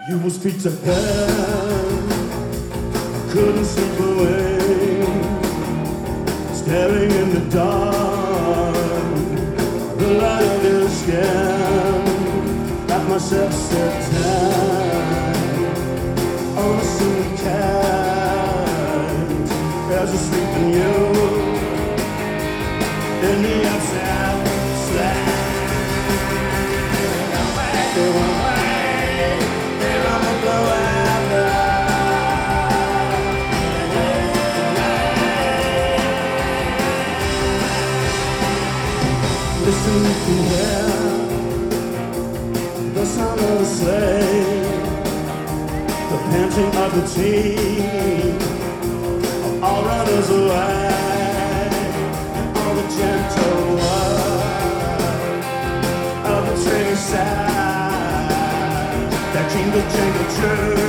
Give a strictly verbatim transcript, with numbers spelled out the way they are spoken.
You was feet to hell, couldn't sleep away, staring in the dark, the light of your skin, at myself set time on a silver cat, as a sleeping you in the outside slide. Listen, you can hear the sound of the sleigh, the panting of the team, of all runners away, and all the gentle word of the train side, that jingle jangle true.